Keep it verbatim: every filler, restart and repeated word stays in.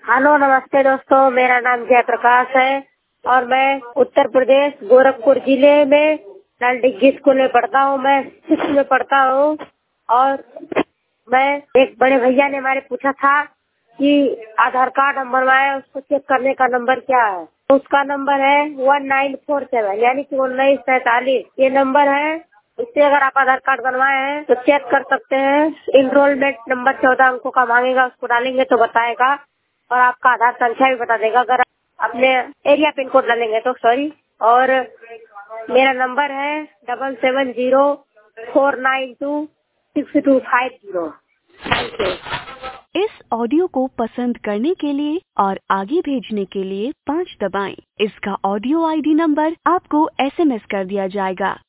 Hello नमस्ते दोस्तों, मेरा नाम जयप्रकाश है और मैं उत्तर प्रदेश गोरखपुर जिले में नलडिग्गी स्कूल में पढ़ता हूँ। मैं सिक्स में पढ़ता हूँ और मैं एक बड़े भैया ने हमारे पूछा था कि आधार कार्ड हम बनवाए, उसको चेक करने का नंबर क्या है। तो उसका नंबर है वन नाइन फोर सेवन यानी कि उन्नीस सैतालीस। ये नंबर है, इससे अगर आप आधार कार्ड बनवाए हैं तो चेक कर सकते हैं। इनरोलमेंट नंबर चौदह अंकों का मांगेगा, उसको डालेंगे तो बताएगा और आपका आधार संख्या भी बता देगा अगर आप अपने एरिया पिन कोड डालेंगे तो। सॉरी। और मेरा नंबर है double seven zero four nine two six two five zero. Thank you. इस ऑडियो को पसंद करने के लिए और आगे भेजने के लिए पाँच दबाएं। इसका ऑडियो आईडी नंबर आपको एसएमएस कर दिया जाएगा।